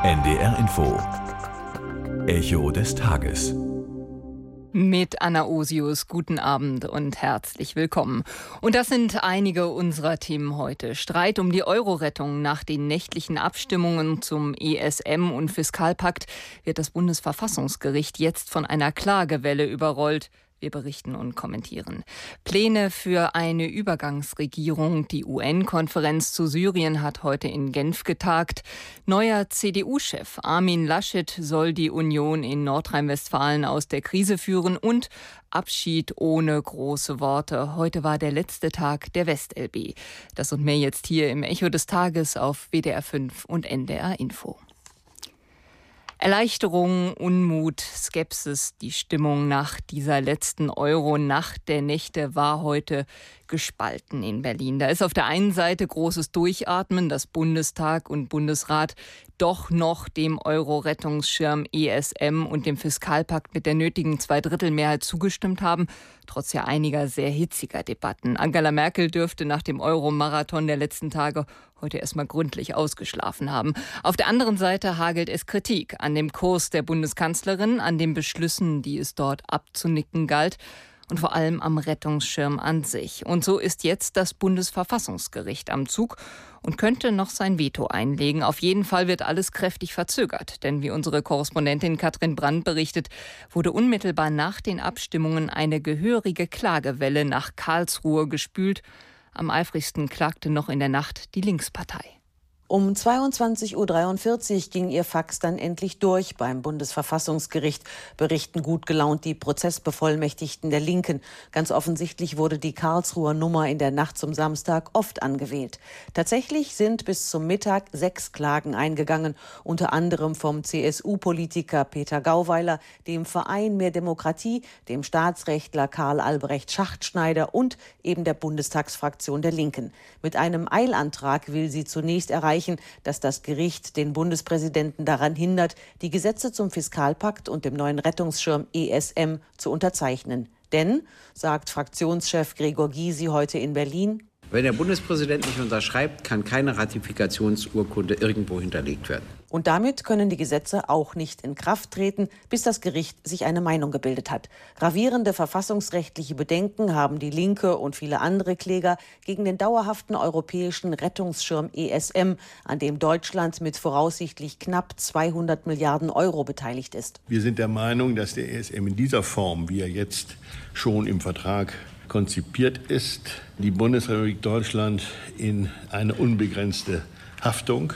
NDR Info. Echo des Tages. Mit Anna Osius, guten Abend und herzlich willkommen. Und das sind einige unserer Themen heute. Streit um die Euro-Rettung. Nach den nächtlichen Abstimmungen zum ESM und Fiskalpakt wird das Bundesverfassungsgericht jetzt von einer Klagewelle überrollt. Wir berichten und kommentieren. Pläne für eine Übergangsregierung. Die UN-Konferenz zu Syrien hat heute in Genf getagt. Neuer CDU-Chef Armin Laschet soll die Union in Nordrhein-Westfalen aus der Krise führen und Abschied ohne große Worte. Heute war der letzte Tag der WestLB. Das und mehr jetzt hier im Echo des Tages auf WDR 5 und NDR Info. Erleichterung, Unmut, Skepsis, die Stimmung nach dieser letzten Euro-Nacht der Nächte war heute gespalten in Berlin. Da ist auf der einen Seite großes Durchatmen, dass Bundestag und Bundesrat doch noch dem Euro-Rettungsschirm ESM und dem Fiskalpakt mit der nötigen Zweidrittelmehrheit zugestimmt haben, trotz ja einiger sehr hitziger Debatten. Angela Merkel dürfte nach dem Euro-Marathon der letzten Tage heute erstmal gründlich ausgeschlafen haben. Auf der anderen Seite hagelt es Kritik an dem Kurs der Bundeskanzlerin, an den Beschlüssen, die es dort abzunicken galt, und vor allem am Rettungsschirm an sich. Und so ist jetzt das Bundesverfassungsgericht am Zug und könnte noch sein Veto einlegen. Auf jeden Fall wird alles kräftig verzögert. Denn wie unsere Korrespondentin Katrin Brandt berichtet, wurde unmittelbar nach den Abstimmungen eine gehörige Klagewelle nach Karlsruhe gespült. Am eifrigsten klagte noch in der Nacht die Linkspartei. Um 22:43 Uhr ging ihr Fax dann endlich durch beim Bundesverfassungsgericht, berichten gut gelaunt die Prozessbevollmächtigten der Linken. Ganz offensichtlich wurde die Karlsruher Nummer in der Nacht zum Samstag oft angewählt. Tatsächlich sind bis zum Mittag 6 Klagen eingegangen, unter anderem vom CSU-Politiker Peter Gauweiler, dem Verein Mehr Demokratie, dem Staatsrechtler Karl Albrecht Schachtschneider und eben der Bundestagsfraktion der Linken. Mit einem Eilantrag will sie zunächst erreichen, dass das Gericht den Bundespräsidenten daran hindert, die Gesetze zum Fiskalpakt und dem neuen Rettungsschirm ESM zu unterzeichnen. Denn, sagt Fraktionschef Gregor Gysi heute in Berlin, wenn der Bundespräsident nicht unterschreibt, kann keine Ratifikationsurkunde irgendwo hinterlegt werden. Und damit können die Gesetze auch nicht in Kraft treten, bis das Gericht sich eine Meinung gebildet hat. Gravierende verfassungsrechtliche Bedenken haben die Linke und viele andere Kläger gegen den dauerhaften europäischen Rettungsschirm ESM, an dem Deutschland mit voraussichtlich knapp 200 Milliarden Euro beteiligt ist. Wir sind der Meinung, dass der ESM in dieser Form, wie er jetzt schon im Vertrag konzipiert ist, die Bundesrepublik Deutschland in eine unbegrenzte Haftung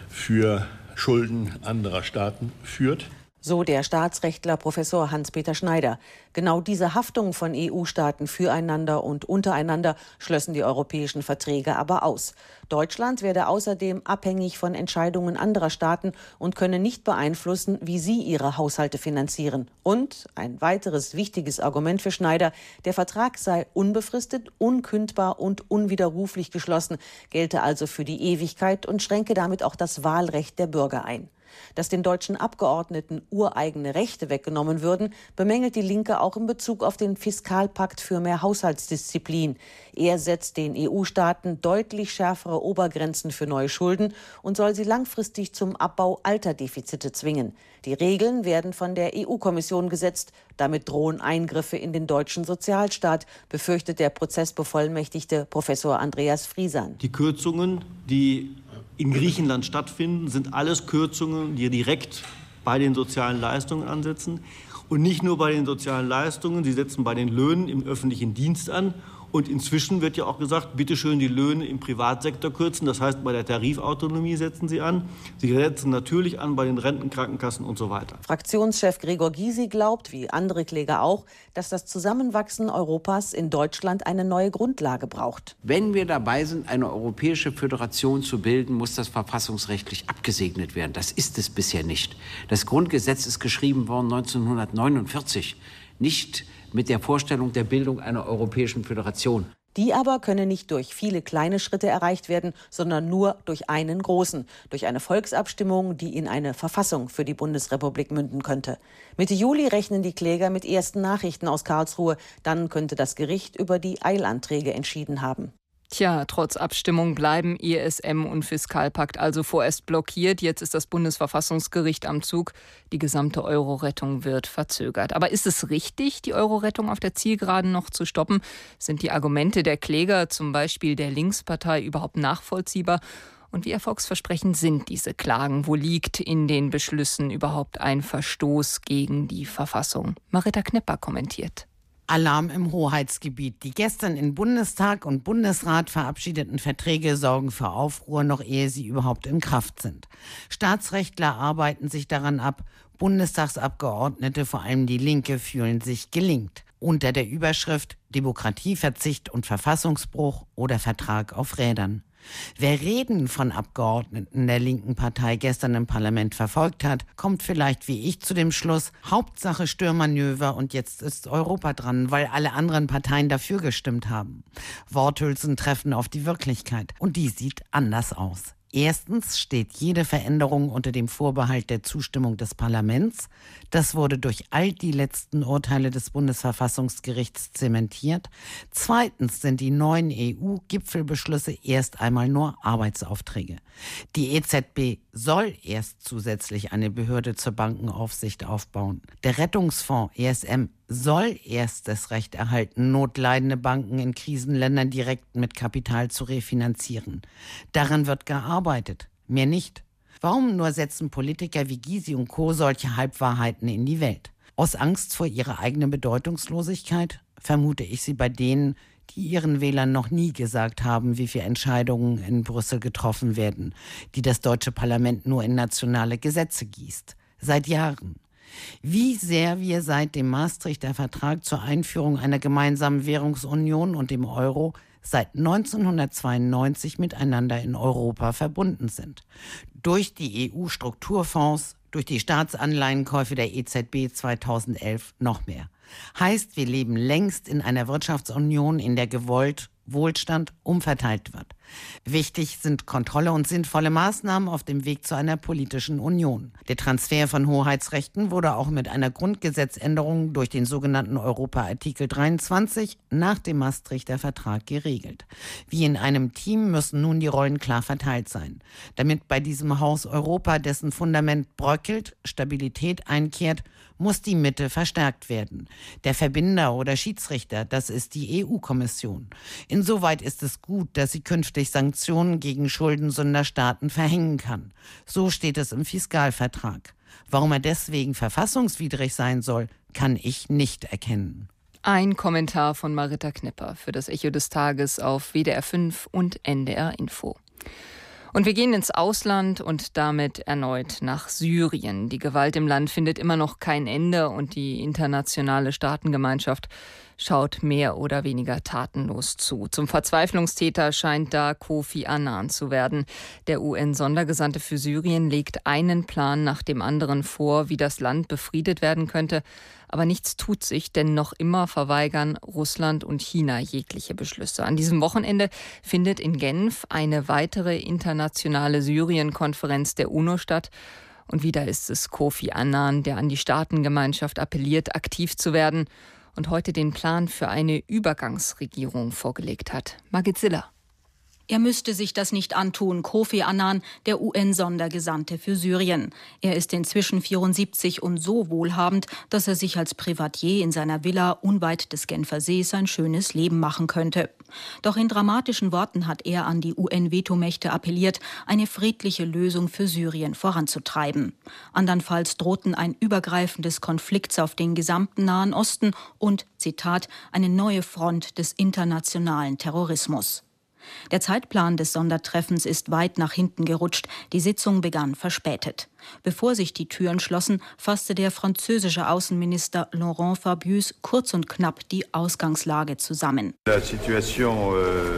für Schulden anderer Staaten führt. So der Staatsrechtler Professor Hans-Peter Schneider. Genau diese Haftung von EU-Staaten füreinander und untereinander schlössen die europäischen Verträge aber aus. Deutschland werde außerdem abhängig von Entscheidungen anderer Staaten und könne nicht beeinflussen, wie sie ihre Haushalte finanzieren. Und ein weiteres wichtiges Argument für Schneider: Der Vertrag sei unbefristet, unkündbar und unwiderruflich geschlossen, gelte also für die Ewigkeit und schränke damit auch das Wahlrecht der Bürger ein. Dass den deutschen Abgeordneten ureigene Rechte weggenommen würden, bemängelt die Linke auch in Bezug auf den Fiskalpakt für mehr Haushaltsdisziplin. Er setzt den EU-Staaten deutlich schärfere Obergrenzen für neue Schulden und soll sie langfristig zum Abbau alter Defizite zwingen. Die Regeln werden von der EU-Kommission gesetzt. Damit drohen Eingriffe in den deutschen Sozialstaat, befürchtet der Prozessbevollmächtigte Professor Andreas Friesan. Die Kürzungen, die in Griechenland stattfinden, sind alles Kürzungen, die direkt bei den sozialen Leistungen ansetzen. Und nicht nur bei den sozialen Leistungen, sie setzen bei den Löhnen im öffentlichen Dienst an. Und inzwischen wird ja auch gesagt, bitte schön die Löhne im Privatsektor kürzen. Das heißt, bei der Tarifautonomie setzen sie an. Sie setzen natürlich an bei den Renten, Krankenkassen und so weiter. Fraktionschef Gregor Gysi glaubt, wie andere Kläger auch, dass das Zusammenwachsen Europas in Deutschland eine neue Grundlage braucht. Wenn wir dabei sind, eine europäische Föderation zu bilden, muss das verfassungsrechtlich abgesegnet werden. Das ist es bisher nicht. Das Grundgesetz ist geschrieben worden 1949, nicht mit der Vorstellung der Bildung einer europäischen Föderation. Die aber könne nicht durch viele kleine Schritte erreicht werden, sondern nur durch einen großen, durch eine Volksabstimmung, die in eine Verfassung für die Bundesrepublik münden könnte. Mitte Juli rechnen die Kläger mit ersten Nachrichten aus Karlsruhe. Dann könnte das Gericht über die Eilanträge entschieden haben. Tja, trotz Abstimmung bleiben ESM und Fiskalpakt also vorerst blockiert. Jetzt ist das Bundesverfassungsgericht am Zug. Die gesamte Euro-Rettung wird verzögert. Aber ist es richtig, die Euro-Rettung auf der Zielgeraden noch zu stoppen? Sind die Argumente der Kläger, zum Beispiel der Linkspartei, überhaupt nachvollziehbar? Und wie erfolgsversprechend sind diese Klagen? Wo liegt in den Beschlüssen überhaupt ein Verstoß gegen die Verfassung? Marita Knipper kommentiert. Alarm im Hoheitsgebiet. Die gestern in Bundestag und Bundesrat verabschiedeten Verträge sorgen für Aufruhr, noch ehe sie überhaupt in Kraft sind. Staatsrechtler arbeiten sich daran ab. Bundestagsabgeordnete, vor allem die Linke, fühlen sich gelingt. Unter der Überschrift Demokratieverzicht und Verfassungsbruch oder Vertrag auf Rädern. Wer Reden von Abgeordneten der linken Partei gestern im Parlament verfolgt hat, kommt vielleicht wie ich zu dem Schluss, Hauptsache Störmanöver und jetzt ist Europa dran, weil alle anderen Parteien dafür gestimmt haben. Worthülsen treffen auf die Wirklichkeit und die sieht anders aus. Erstens steht jede Veränderung unter dem Vorbehalt der Zustimmung des Parlaments. Das wurde durch all die letzten Urteile des Bundesverfassungsgerichts zementiert. Zweitens sind die neuen EU-Gipfelbeschlüsse erst einmal nur Arbeitsaufträge. Die EZB soll erst zusätzlich eine Behörde zur Bankenaufsicht aufbauen. Der Rettungsfonds ESM soll erst das Recht erhalten, notleidende Banken in Krisenländern direkt mit Kapital zu refinanzieren. Daran wird gearbeitet, mehr nicht. Warum nur setzen Politiker wie Gysi und Co. solche Halbwahrheiten in die Welt? Aus Angst vor ihrer eigenen Bedeutungslosigkeit? Vermute ich sie bei denen, die ihren Wählern noch nie gesagt haben, wie viele Entscheidungen in Brüssel getroffen werden, die das deutsche Parlament nur in nationale Gesetze gießt. Seit Jahren. Wie sehr wir seit dem Maastrichter Vertrag zur Einführung einer gemeinsamen Währungsunion und dem Euro seit 1992 miteinander in Europa verbunden sind. Durch die EU-Strukturfonds, durch die Staatsanleihenkäufe der EZB 2011 noch mehr. Heißt, wir leben längst in einer Wirtschaftsunion, in der gewollt Wohlstand umverteilt wird. Wichtig sind Kontrolle und sinnvolle Maßnahmen auf dem Weg zu einer politischen Union. Der Transfer von Hoheitsrechten wurde auch mit einer Grundgesetzänderung durch den sogenannten Europa-Artikel 23 nach dem Maastrichter Vertrag geregelt. Wie in einem Team müssen nun die Rollen klar verteilt sein. Damit bei diesem Haus Europa, dessen Fundament bröckelt, Stabilität einkehrt, muss die Mitte verstärkt werden. Der Verbinder oder Schiedsrichter, das ist die EU-Kommission. Insoweit ist es gut, dass sie künftig Sanktionen gegen Schuldensünder Staaten verhängen kann. So steht es im Fiskalvertrag. Warum er deswegen verfassungswidrig sein soll, kann ich nicht erkennen. Ein Kommentar von Marita Knipper für das Echo des Tages auf WDR 5 und NDR Info. Und wir gehen ins Ausland und damit erneut nach Syrien. Die Gewalt im Land findet immer noch kein Ende und die internationale Staatengemeinschaft schaut mehr oder weniger tatenlos zu. Zum Verzweiflungstäter scheint da Kofi Annan zu werden. Der UN-Sondergesandte für Syrien legt einen Plan nach dem anderen vor, wie das Land befriedet werden könnte. Aber nichts tut sich, denn noch immer verweigern Russland und China jegliche Beschlüsse. An diesem Wochenende findet in Genf eine weitere internationale Syrien-Konferenz der UNO statt. Und wieder ist es Kofi Annan, der an die Staatengemeinschaft appelliert, aktiv zu werden und heute den Plan für eine Übergangsregierung vorgelegt hat. Margit Siller. Er müsste sich das nicht antun, Kofi Annan, der UN-Sondergesandte für Syrien. Er ist inzwischen 74 und so wohlhabend, dass er sich als Privatier in seiner Villa unweit des Genfer Sees ein schönes Leben machen könnte. Doch in dramatischen Worten hat er an die UN-Vetomächte appelliert, eine friedliche Lösung für Syrien voranzutreiben. Andernfalls drohten ein übergreifendes Konflikts auf den gesamten Nahen Osten und, Zitat, eine neue Front des internationalen Terrorismus. Der Zeitplan des Sondertreffens ist weit nach hinten gerutscht. Die Sitzung begann verspätet. Bevor sich die Türen schlossen, fasste der französische Außenminister Laurent Fabius kurz und knapp die Ausgangslage zusammen. La situation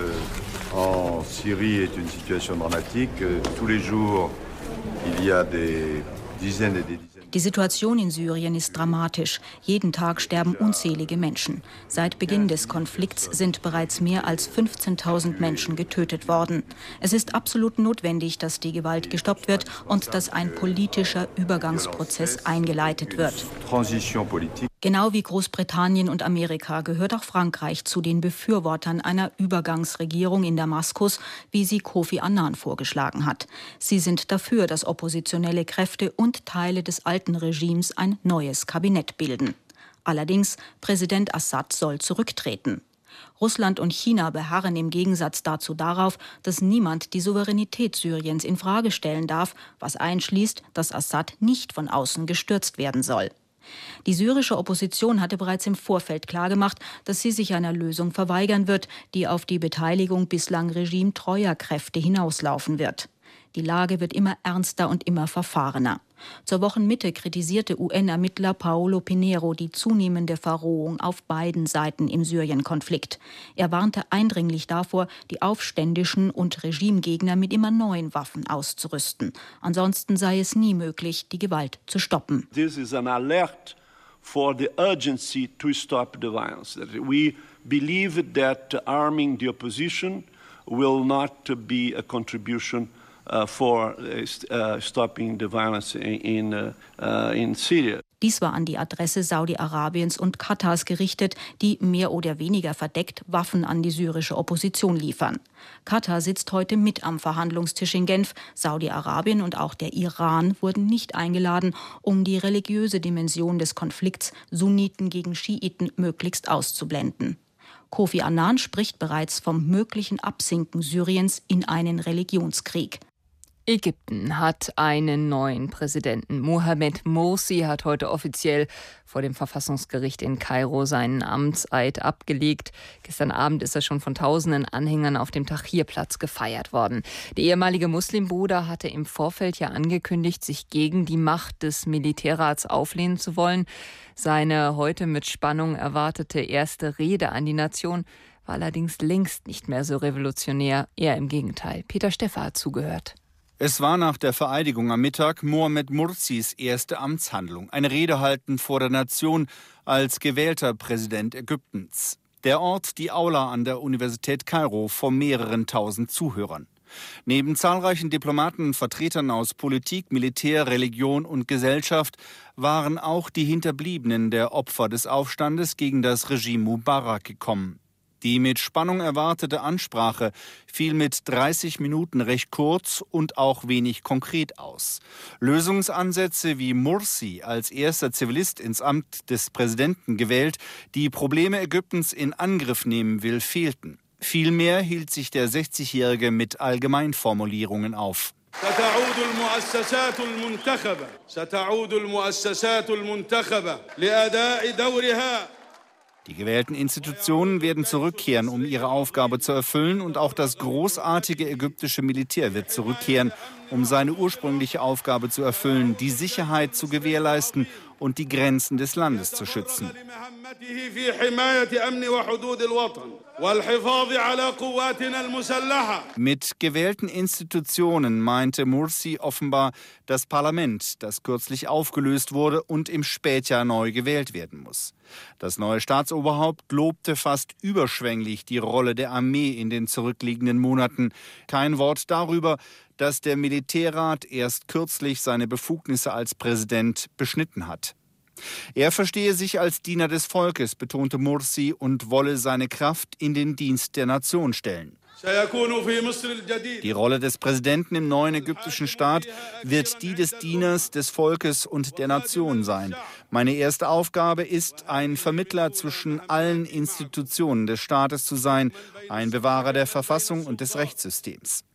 en Syrie est une situation dramatique. Tous les jours, il y a des dizaines et des dizaines. Die Situation in Syrien ist dramatisch. Jeden Tag sterben unzählige Menschen. Seit Beginn des Konflikts sind bereits mehr als 15.000 Menschen getötet worden. Es ist absolut notwendig, dass die Gewalt gestoppt wird und dass ein politischer Übergangsprozess eingeleitet wird. Genau wie Großbritannien und Amerika gehört auch Frankreich zu den Befürwortern einer Übergangsregierung in Damaskus, wie sie Kofi Annan vorgeschlagen hat. Sie sind dafür, dass oppositionelle Kräfte und Teile des alten Regimes ein neues Kabinett bilden. Allerdings, Präsident Assad soll zurücktreten. Russland und China beharren im Gegensatz dazu darauf, dass niemand die Souveränität Syriens in Frage stellen darf, was einschließt, dass Assad nicht von außen gestürzt werden soll. Die syrische Opposition hatte bereits im Vorfeld klargemacht, dass sie sich einer Lösung verweigern wird, die auf die Beteiligung bislang regimetreuer Kräfte hinauslaufen wird. Die Lage wird immer ernster und immer verfahrener. Zur Wochenmitte kritisierte UN-Ermittler Paolo Pinheiro die zunehmende Verrohung auf beiden Seiten im Syrien-Konflikt. Er warnte eindringlich davor, die Aufständischen und Regimegegner mit immer neuen Waffen auszurüsten. Ansonsten sei es nie möglich, die Gewalt zu stoppen. This is an alert for the urgency to stop the violence. We believe that arming the opposition will not be a contribution for stopping the violence in Syria. Dies war an die Adresse Saudi-Arabiens und Katars gerichtet, die mehr oder weniger verdeckt Waffen an die syrische Opposition liefern. Katar sitzt heute mit am Verhandlungstisch in Genf. Saudi-Arabien und auch der Iran wurden nicht eingeladen, um die religiöse Dimension des Konflikts Sunniten gegen Schiiten möglichst auszublenden. Kofi Annan spricht bereits vom möglichen Absinken Syriens in einen Religionskrieg. Ägypten hat einen neuen Präsidenten. Mohamed Morsi hat heute offiziell vor dem Verfassungsgericht in Kairo seinen Amtseid abgelegt. Gestern Abend ist er schon von tausenden Anhängern auf dem Tahrirplatz gefeiert worden. Der ehemalige Muslimbruder hatte im Vorfeld ja angekündigt, sich gegen die Macht des Militärrats auflehnen zu wollen. Seine heute mit Spannung erwartete erste Rede an die Nation war allerdings längst nicht mehr so revolutionär. Eher im Gegenteil. Peter Steffer hat zugehört. Es war nach der Vereidigung am Mittag Mohamed Mursis erste Amtshandlung. Eine Rede halten vor der Nation als gewählter Präsident Ägyptens. Der Ort, die Aula an der Universität Kairo, vor mehreren tausend Zuhörern. Neben zahlreichen Diplomaten und Vertretern aus Politik, Militär, Religion und Gesellschaft waren auch die Hinterbliebenen der Opfer des Aufstandes gegen das Regime Mubarak gekommen. Die mit Spannung erwartete Ansprache fiel mit 30 Minuten recht kurz und auch wenig konkret aus. Lösungsansätze wie Morsi als erster Zivilist ins Amt des Präsidenten gewählt, die Probleme Ägyptens in Angriff nehmen will, fehlten. Vielmehr hielt sich der 60-Jährige mit Allgemeinformulierungen auf. Die gewählten Institutionen werden zurückkehren, um ihre Aufgabe zu erfüllen, und auch das großartige ägyptische Militär wird zurückkehren, um seine ursprüngliche Aufgabe zu erfüllen, die Sicherheit zu gewährleisten und die Grenzen des Landes zu schützen. Mit gewählten Institutionen meinte Morsi offenbar das Parlament, das kürzlich aufgelöst wurde und im Spätjahr neu gewählt werden muss. Das neue Staatsoberhaupt lobte fast überschwänglich die Rolle der Armee in den zurückliegenden Monaten. Kein Wort darüber, dass der Militärrat erst kürzlich seine Befugnisse als Präsident beschnitten hat. Er verstehe sich als Diener des Volkes, betonte Morsi, und wolle seine Kraft in den Dienst der Nation stellen. Die Rolle des Präsidenten im neuen ägyptischen Staat wird die des Dieners des Volkes und der Nation sein. Meine erste Aufgabe ist, ein Vermittler zwischen allen Institutionen des Staates zu sein, ein Bewahrer der Verfassung und des Rechtssystems.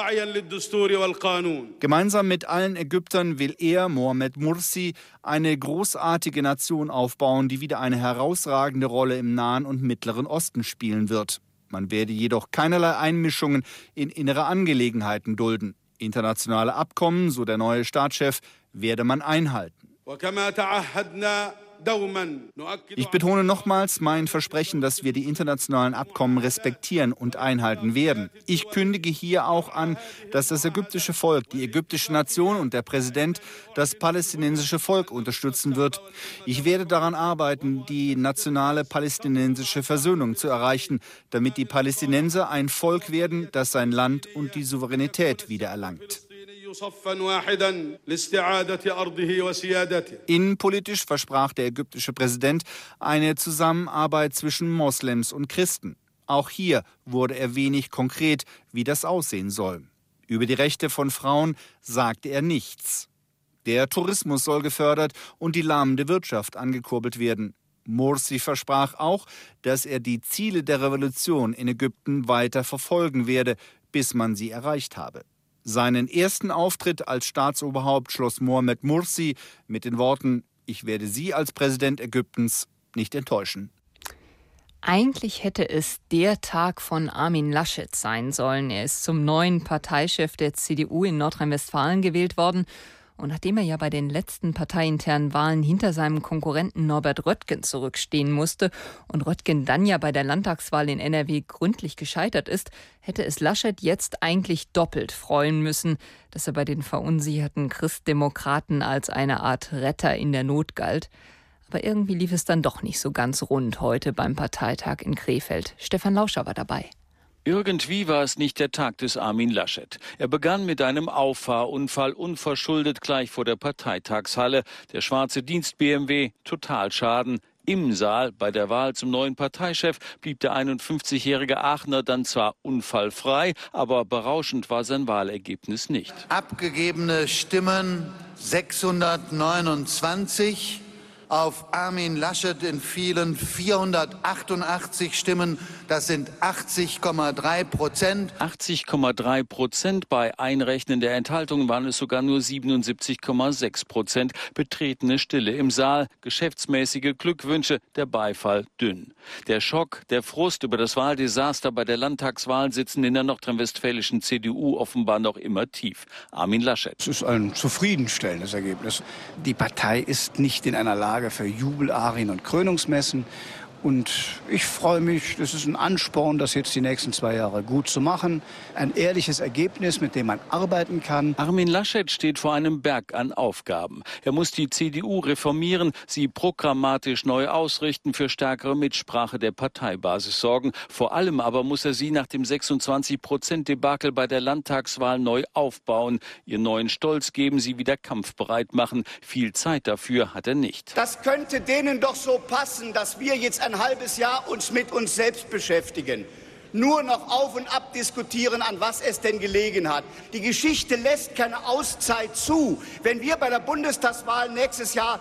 Gemeinsam mit allen Ägyptern will er, Mohamed Morsi, eine großartige Nation aufbauen, die wieder eine herausragende Rolle im Nahen und Mittleren Osten spielen wird. Man werde jedoch keinerlei Einmischungen in innere Angelegenheiten dulden. Internationale Abkommen, so der neue Staatschef, werde man einhalten. Ich betone nochmals mein Versprechen, dass wir die internationalen Abkommen respektieren und einhalten werden. Ich kündige hier auch an, dass das ägyptische Volk, die ägyptische Nation und der Präsident das palästinensische Volk unterstützen wird. Ich werde daran arbeiten, die nationale palästinensische Versöhnung zu erreichen, damit die Palästinenser ein Volk werden, das sein Land und die Souveränität wiedererlangt. Innenpolitisch versprach der ägyptische Präsident eine Zusammenarbeit zwischen Moslems und Christen. Auch hier wurde er wenig konkret, wie das aussehen soll. Über die Rechte von Frauen sagte er nichts. Der Tourismus soll gefördert und die lahmende Wirtschaft angekurbelt werden. Morsi versprach auch, dass er die Ziele der Revolution in Ägypten weiter verfolgen werde, bis man sie erreicht habe. Seinen ersten Auftritt als Staatsoberhaupt schloss Mohamed Morsi mit den Worten: Ich werde Sie als Präsident Ägyptens nicht enttäuschen. Eigentlich hätte es der Tag von Armin Laschet sein sollen. Er ist zum neuen Parteichef der CDU in Nordrhein-Westfalen gewählt worden. Und nachdem er ja bei den letzten parteiinternen Wahlen hinter seinem Konkurrenten Norbert Röttgen zurückstehen musste und Röttgen dann ja bei der Landtagswahl in NRW gründlich gescheitert ist, hätte es Laschet jetzt eigentlich doppelt freuen müssen, dass er bei den verunsicherten Christdemokraten als eine Art Retter in der Not galt. Aber irgendwie lief es dann doch nicht so ganz rund heute beim Parteitag in Krefeld. Stefan Lauscher war dabei. Irgendwie war es nicht der Tag des Armin Laschet. Er begann mit einem Auffahrunfall, unverschuldet gleich vor der Parteitagshalle. Der schwarze Dienst-BMW, Totalschaden. Im Saal bei der Wahl zum neuen Parteichef blieb der 51-jährige Aachener dann zwar unfallfrei, aber berauschend war sein Wahlergebnis nicht. Abgegebene Stimmen 629. Auf Armin Laschet entfielen 488 Stimmen, das sind 80,3%. 80,3%, bei Einrechnen der Enthaltungen waren es sogar nur 77,6%. Betretene Stille im Saal, geschäftsmäßige Glückwünsche, der Beifall dünn. Der Schock, der Frust über das Wahldesaster bei der Landtagswahl sitzen in der nordrhein-westfälischen CDU offenbar noch immer tief. Armin Laschet. Es ist ein zufriedenstellendes Ergebnis. Die Partei ist nicht in einer Lage für Jubelarien und Krönungsmessen. Und ich freue mich, das ist ein Ansporn, das jetzt die nächsten 2 Jahre gut zu machen. Ein ehrliches Ergebnis, mit dem man arbeiten kann. Armin Laschet steht vor einem Berg an Aufgaben. Er muss die CDU reformieren, sie programmatisch neu ausrichten, für stärkere Mitsprache der Parteibasis sorgen. Vor allem aber muss er sie nach dem 26%-Debakel bei der Landtagswahl neu aufbauen. Ihr neuen Stolz geben, sie wieder kampfbereit machen. Viel Zeit dafür hat er nicht. Das könnte denen doch so passen, dass wir jetzt ein halbes Jahr uns mit uns selbst beschäftigen. Nur noch auf und ab diskutieren, an was es denn gelegen hat. Die Geschichte lässt keine Auszeit zu. Wenn wir bei der Bundestagswahl nächstes Jahr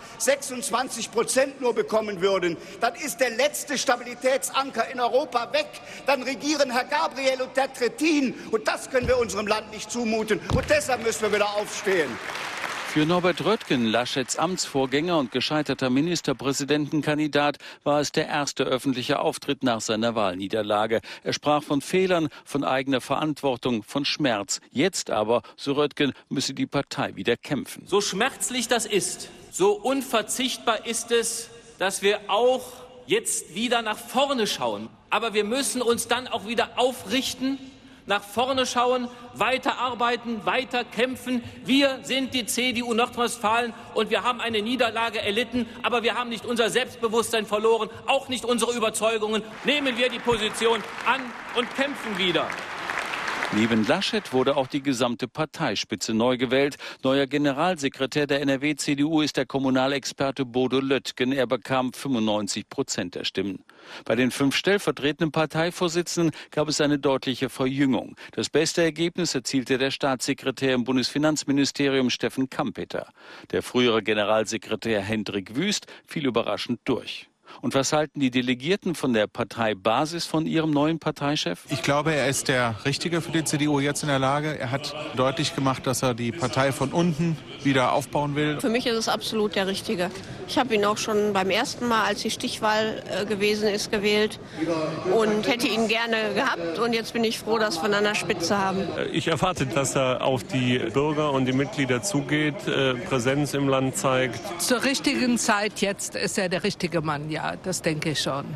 26% nur bekommen würden, dann ist der letzte Stabilitätsanker in Europa weg. Dann regieren Herr Gabriel und der Trittin. Und das können wir unserem Land nicht zumuten. Und deshalb müssen wir wieder aufstehen. Für Norbert Röttgen, Laschets Amtsvorgänger und gescheiterter Ministerpräsidentenkandidat, war es der erste öffentliche Auftritt nach seiner Wahlniederlage. Er sprach von Fehlern, von eigener Verantwortung, von Schmerz. Jetzt aber, so Röttgen, müsse die Partei wieder kämpfen. So schmerzlich das ist, so unverzichtbar ist es, dass wir auch jetzt wieder nach vorne schauen. Aber wir müssen uns dann auch wieder aufrichten, nach vorne schauen, weiter arbeiten, weiter kämpfen. Wir sind die CDU Nordrhein-Westfalen und wir haben eine Niederlage erlitten, aber wir haben nicht unser Selbstbewusstsein verloren, auch nicht unsere Überzeugungen. Nehmen wir die Position an und kämpfen wieder. Neben Laschet wurde auch die gesamte Parteispitze neu gewählt. Neuer Generalsekretär der NRW-CDU ist der Kommunalexperte Bodo Löttgen. Er bekam 95% der Stimmen. Bei den 5 stellvertretenden Parteivorsitzenden gab es eine deutliche Verjüngung. Das beste Ergebnis erzielte der Staatssekretär im Bundesfinanzministerium Steffen Kampeter. Der frühere Generalsekretär Hendrik Wüst fiel überraschend durch. Und was halten die Delegierten von der Parteibasis von ihrem neuen Parteichef? Ich glaube, er ist der Richtige für die CDU jetzt in der Lage. Er hat deutlich gemacht, dass er die Partei von unten wieder aufbauen will. Für mich ist es absolut der Richtige. Ich habe ihn auch schon beim ersten Mal, als die Stichwahl gewesen ist, gewählt und hätte ihn gerne gehabt. Und jetzt bin ich froh, dass wir ihn an der Spitze haben. Ich erwarte, dass er auf die Bürger und die Mitglieder zugeht, Präsenz im Land zeigt. Zur richtigen Zeit jetzt ist er der richtige Mann, ja, das denke ich schon.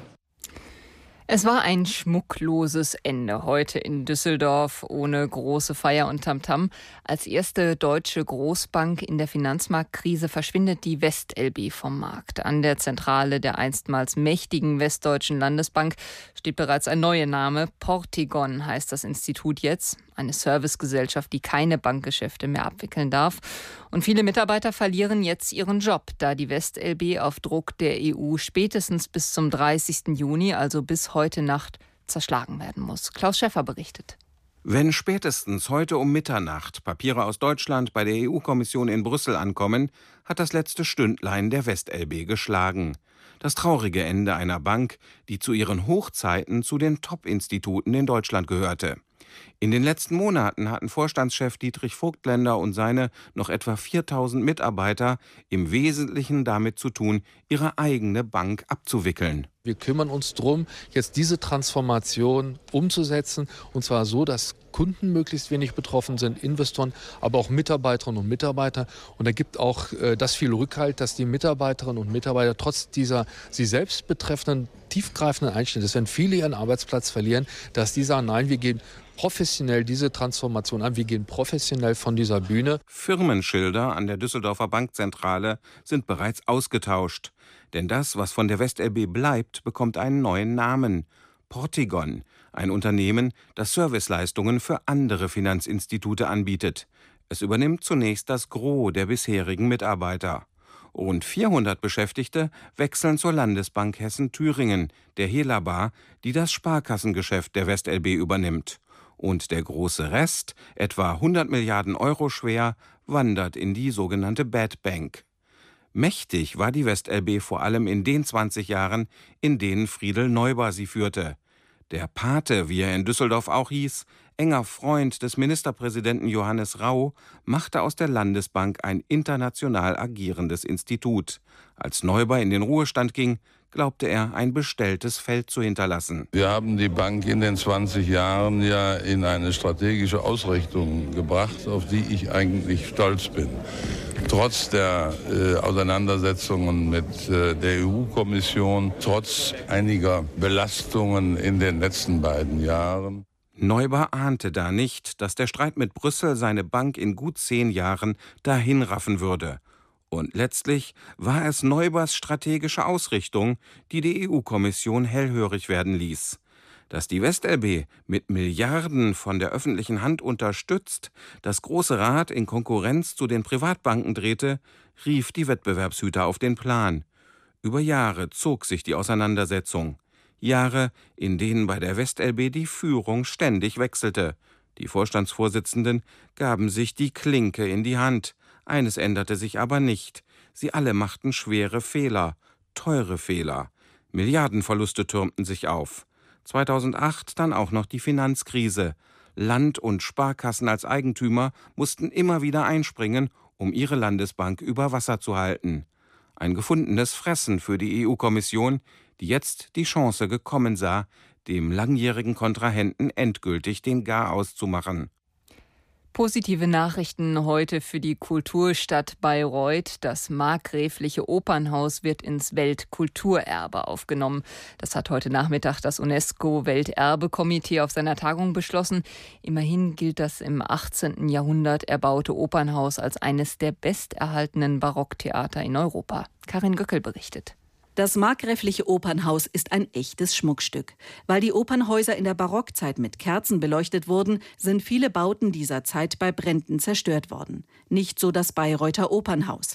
Es war ein schmuckloses Ende heute in Düsseldorf, ohne große Feier und Tamtam. Als erste deutsche Großbank in der Finanzmarktkrise verschwindet die WestLB vom Markt. An der Zentrale der einstmals mächtigen Westdeutschen Landesbank steht bereits ein neuer Name. Portigon heißt das Institut jetzt. Eine Servicegesellschaft, die keine Bankgeschäfte mehr abwickeln darf. Und viele Mitarbeiter verlieren jetzt ihren Job, da die WestLB auf Druck der EU spätestens bis zum 30. Juni, also bis heute Nacht, zerschlagen werden muss. Klaus Schäffer berichtet. Wenn spätestens heute um Mitternacht Papiere aus Deutschland bei der EU-Kommission in Brüssel ankommen, hat das letzte Stündlein der WestLB geschlagen. Das traurige Ende einer Bank, die zu ihren Hochzeiten zu den Top-Instituten in Deutschland gehörte. In den letzten Monaten hatten Vorstandschef Dietrich Vogtländer und seine noch etwa 4.000 Mitarbeiter im Wesentlichen damit zu tun, ihre eigene Bank abzuwickeln. Wir kümmern uns darum, jetzt diese Transformation umzusetzen, und zwar so, dass Kunden möglichst wenig betroffen sind, Investoren, aber auch Mitarbeiterinnen und Mitarbeiter. Und da gibt auch das viel Rückhalt, dass die Mitarbeiterinnen und Mitarbeiter trotz dieser sie selbst betreffenden, tiefgreifenden Einschnitte, dass wenn viele ihren Arbeitsplatz verlieren, dass die sagen, nein, wir gehen professionell diese Transformation an, wir gehen professionell von dieser Bühne. Firmenschilder an der Düsseldorfer Bankzentrale sind bereits ausgetauscht. Denn das, was von der WestLB bleibt, bekommt einen neuen Namen. Portigon, ein Unternehmen, das Serviceleistungen für andere Finanzinstitute anbietet. Es übernimmt zunächst das Gros der bisherigen Mitarbeiter. Rund 400 Beschäftigte wechseln zur Landesbank Hessen-Thüringen, der Helaba, die das Sparkassengeschäft der WestLB übernimmt. Und der große Rest, etwa 100 Milliarden Euro schwer, wandert in die sogenannte Bad Bank. Mächtig war die WestLB vor allem in den 20 Jahren, in denen Friedel Neuber sie führte. Der Pate, wie er in Düsseldorf auch hieß, enger Freund des Ministerpräsidenten Johannes Rau, machte aus der Landesbank ein international agierendes Institut. Als Neuber in den Ruhestand ging, glaubte er, ein bestelltes Feld zu hinterlassen. Wir haben die Bank in den 20 Jahren ja in eine strategische Ausrichtung gebracht, auf die ich eigentlich stolz bin. Trotz der Auseinandersetzungen mit der EU-Kommission, trotz einiger Belastungen in den letzten beiden Jahren. Neuber ahnte da nicht, dass der Streit mit Brüssel seine Bank in gut 10 Jahren dahinraffen würde. Und letztlich war es Neubers strategische Ausrichtung, die die EU-Kommission hellhörig werden ließ. Dass die WestLB mit Milliarden von der öffentlichen Hand unterstützt, das Große Rad in Konkurrenz zu den Privatbanken drehte, rief die Wettbewerbshüter auf den Plan. Über Jahre zog sich die Auseinandersetzung. Jahre, in denen bei der WestLB die Führung ständig wechselte. Die Vorstandsvorsitzenden gaben sich die Klinke in die Hand. Eines änderte sich aber nicht. Sie alle machten schwere Fehler, teure Fehler. Milliardenverluste türmten sich auf. 2008 dann auch noch die Finanzkrise. Land- und Sparkassen als Eigentümer mussten immer wieder einspringen, um ihre Landesbank über Wasser zu halten. Ein gefundenes Fressen für die EU-Kommission, die jetzt die Chance gekommen sah, dem langjährigen Kontrahenten endgültig den Garaus zu machen. Positive Nachrichten heute für die Kulturstadt Bayreuth. Das Markgräfliche Opernhaus wird ins Weltkulturerbe aufgenommen. Das hat heute Nachmittag das UNESCO-Welterbekomitee auf seiner Tagung beschlossen. Immerhin gilt das im 18. Jahrhundert erbaute Opernhaus als eines der besterhaltenen Barocktheater in Europa. Karin Göckel berichtet. Das Markgräfliche Opernhaus ist ein echtes Schmuckstück. Weil die Opernhäuser in der Barockzeit mit Kerzen beleuchtet wurden, sind viele Bauten dieser Zeit bei Bränden zerstört worden. Nicht so das Bayreuther Opernhaus.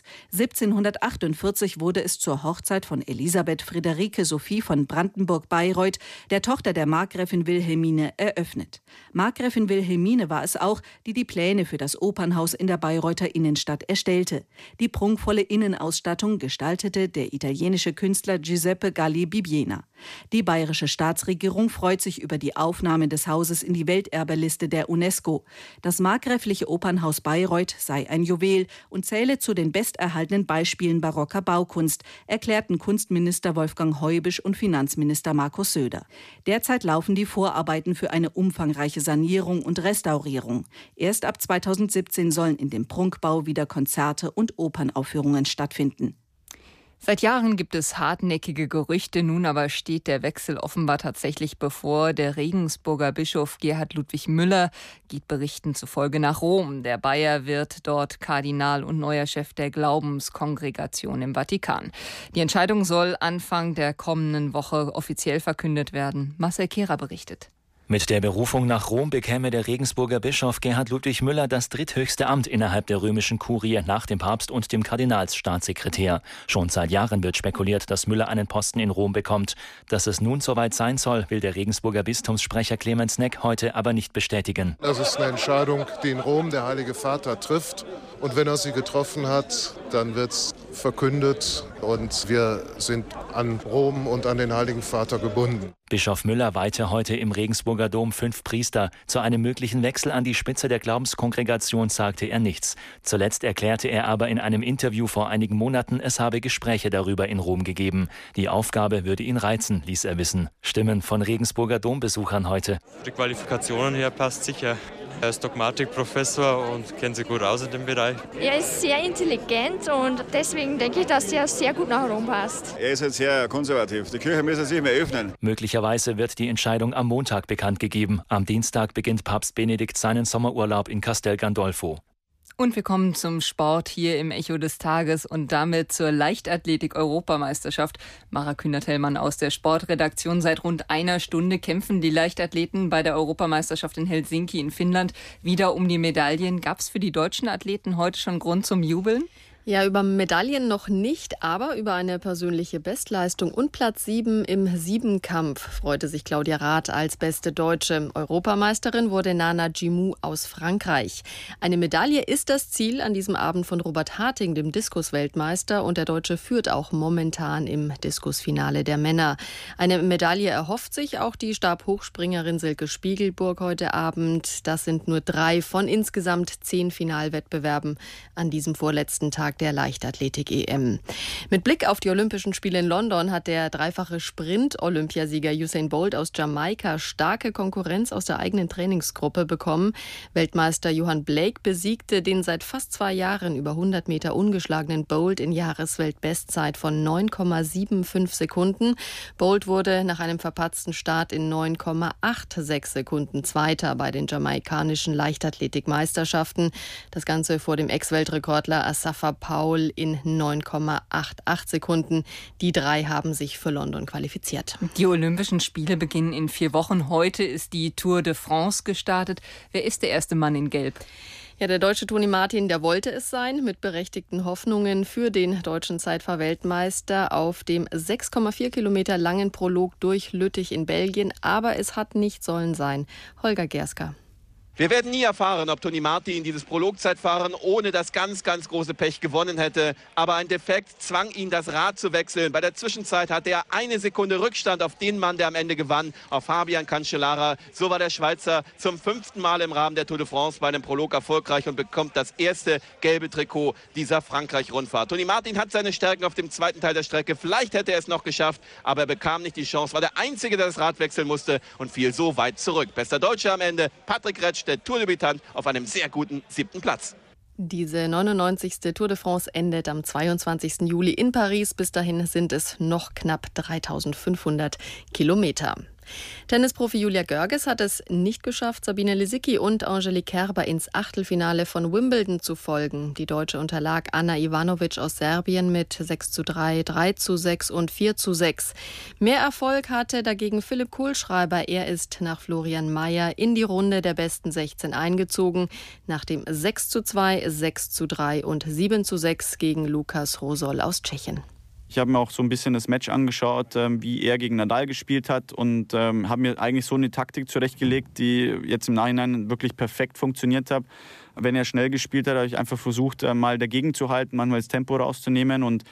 1748 wurde es zur Hochzeit von Elisabeth Friederike Sophie von Brandenburg-Bayreuth, der Tochter der Markgräfin Wilhelmine, eröffnet. Markgräfin Wilhelmine war es auch, die die Pläne für das Opernhaus in der Bayreuther Innenstadt erstellte. Die prunkvolle Innenausstattung gestaltete der italienische Künstler Künstler Giuseppe Galli Bibbiena. Die bayerische Staatsregierung freut sich über die Aufnahme des Hauses in die Welterbeliste der UNESCO. Das markgräfliche Opernhaus Bayreuth sei ein Juwel und zähle zu den besterhaltenen Beispielen barocker Baukunst, erklärten Kunstminister Wolfgang Heubisch und Finanzminister Markus Söder. Derzeit laufen die Vorarbeiten für eine umfangreiche Sanierung und Restaurierung. Erst ab 2017 sollen in dem Prunkbau wieder Konzerte und Opernaufführungen stattfinden. Seit Jahren gibt es hartnäckige Gerüchte, nun aber steht der Wechsel offenbar tatsächlich bevor. Der Regensburger Bischof Gerhard Ludwig Müller geht Berichten zufolge nach Rom. Der Bayer wird dort Kardinal und neuer Chef der Glaubenskongregation im Vatikan. Die Entscheidung soll Anfang der kommenden Woche offiziell verkündet werden. Marcel Kehrer berichtet. Mit der Berufung nach Rom bekäme der Regensburger Bischof Gerhard Ludwig Müller das dritthöchste Amt innerhalb der römischen Kurie nach dem Papst und dem Kardinalsstaatssekretär. Schon seit Jahren wird spekuliert, dass Müller einen Posten in Rom bekommt. Dass es nun soweit sein soll, will der Regensburger Bistumssprecher Clemens Neck heute aber nicht bestätigen. Das ist eine Entscheidung, die in Rom der Heilige Vater trifft. Und wenn er sie getroffen hat, dann wird es verkündet und wir sind an Rom und an den Heiligen Vater gebunden. Bischof Müller weihte heute im Regensburger Dom 5 Priester. Zu einem möglichen Wechsel an die Spitze der Glaubenskongregation sagte er nichts. Zuletzt erklärte er aber in einem Interview vor einigen Monaten, es habe Gespräche darüber in Rom gegeben. Die Aufgabe würde ihn reizen, ließ er wissen. Stimmen von Regensburger Dombesuchern heute. Die Qualifikationen her passt sicher. Er ist Dogmatikprofessor und kennt sich gut aus in dem Bereich. Er ist sehr intelligent und deswegen denke ich, dass er sehr gut nach Rom passt. Er ist jetzt sehr konservativ. Die Kirche müsse sich mehr öffnen. Möglicherweise wird die Entscheidung am Montag bekannt gegeben. Am Dienstag beginnt Papst Benedikt seinen Sommerurlaub in Castel Gandolfo. Und wir kommen zum Sport hier im Echo des Tages und damit zur Leichtathletik-Europameisterschaft. Mara Kühner-Tellmann aus der Sportredaktion. Seit rund einer Stunde kämpfen die Leichtathleten bei der Europameisterschaft in Helsinki in Finnland wieder um die Medaillen. Gab es für die deutschen Athleten heute schon Grund zum Jubeln? Ja, über Medaillen noch nicht, aber über eine persönliche Bestleistung und Platz 7 im Siebenkampf freute sich Claudia Rath als beste Deutsche. Europameisterin wurde Nana Djimou aus Frankreich. Eine Medaille ist das Ziel an diesem Abend von Robert Harting, dem Diskusweltmeister, und der Deutsche führt auch momentan im Diskusfinale der Männer. Eine Medaille erhofft sich auch die Stabhochspringerin Silke Spiegelburg heute Abend. Das sind nur 3 von insgesamt 10 Finalwettbewerben an diesem vorletzten Tag der Leichtathletik-EM. Mit Blick auf die Olympischen Spiele in London hat der dreifache Sprint-Olympiasieger Usain Bolt aus Jamaika starke Konkurrenz aus der eigenen Trainingsgruppe bekommen. Weltmeister Johan Blake besiegte den seit fast 2 Jahren über 100 Meter ungeschlagenen Bolt in Jahresweltbestzeit von 9,75 Sekunden. Bolt wurde nach einem verpatzten Start in 9,86 Sekunden Zweiter bei den jamaikanischen Leichtathletikmeisterschaften. Das Ganze vor dem Ex-Weltrekordler Asafa Paul in 9,88 Sekunden. Die 3 haben sich für London qualifiziert. Die Olympischen Spiele beginnen in 4 Wochen. Heute ist die Tour de France gestartet. Wer ist der erste Mann in Gelb? Ja, der deutsche Toni Martin, der wollte es sein, mit berechtigten Hoffnungen für den deutschen Zeitfahrweltmeister auf dem 6,4 Kilometer langen Prolog durch Lüttich in Belgien. Aber es hat nicht sollen sein. Holger Gerska. Wir werden nie erfahren, ob Toni Martin dieses Prologzeitfahren ohne das ganz große Pech gewonnen hätte. Aber ein Defekt zwang ihn, das Rad zu wechseln. Bei der Zwischenzeit hatte er 1 Sekunde Rückstand auf den Mann, der am Ende gewann, auf Fabian Cancellara. So war der Schweizer zum 5. Mal im Rahmen der Tour de France bei einem Prolog erfolgreich und bekommt das erste gelbe Trikot dieser Frankreich-Rundfahrt. Toni Martin hat seine Stärken auf dem zweiten Teil der Strecke. Vielleicht hätte er es noch geschafft, aber er bekam nicht die Chance. War der Einzige, der das Rad wechseln musste und fiel so weit zurück. Bester Deutscher am Ende, Patrick Retsch, der Tourdebütant, auf einem sehr guten 7. Platz. Diese 99. Tour de France endet am 22. Juli in Paris. Bis dahin sind es noch knapp 3500 Kilometer. Tennisprofi Julia Görges hat es nicht geschafft, Sabine Lisicki und Angelique Kerber ins Achtelfinale von Wimbledon zu folgen. Die Deutsche unterlag Ana Ivanovic aus Serbien mit 6:3, 3:6 und 4:6. Mehr Erfolg hatte dagegen Philipp Kohlschreiber. Er ist nach Florian Mayer in die Runde der besten 16 eingezogen, nach dem 6:2, 6:3 und 7:6 gegen Lukas Rosol aus Tschechien. Ich habe mir auch so ein bisschen das Match angeschaut, wie er gegen Nadal gespielt hat und habe mir eigentlich so eine Taktik zurechtgelegt, die jetzt im Nachhinein wirklich perfekt funktioniert hat. Wenn er schnell gespielt hat, habe ich einfach versucht, mal dagegen zu halten, manchmal das Tempo rauszunehmen und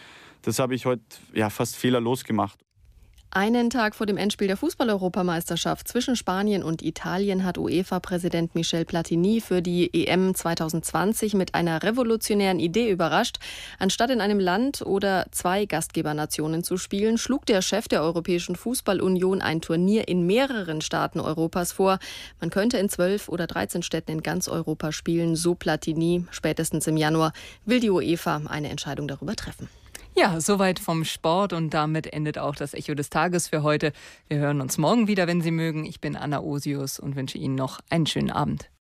Das habe ich heute fast fehlerlos gemacht. Einen Tag vor dem Endspiel der Fußball-Europameisterschaft zwischen Spanien und Italien hat UEFA-Präsident Michel Platini für die EM 2020 mit einer revolutionären Idee überrascht. Anstatt in einem Land oder 2 Gastgebernationen zu spielen, schlug der Chef der Europäischen Fußballunion ein Turnier in mehreren Staaten Europas vor. Man könnte in 12 oder 13 Städten in ganz Europa spielen, so Platini. Spätestens im Januar will die UEFA eine Entscheidung darüber treffen. Ja, soweit vom Sport und damit endet auch das Echo des Tages für heute. Wir hören uns morgen wieder, wenn Sie mögen. Ich bin Anna Osius und wünsche Ihnen noch einen schönen Abend.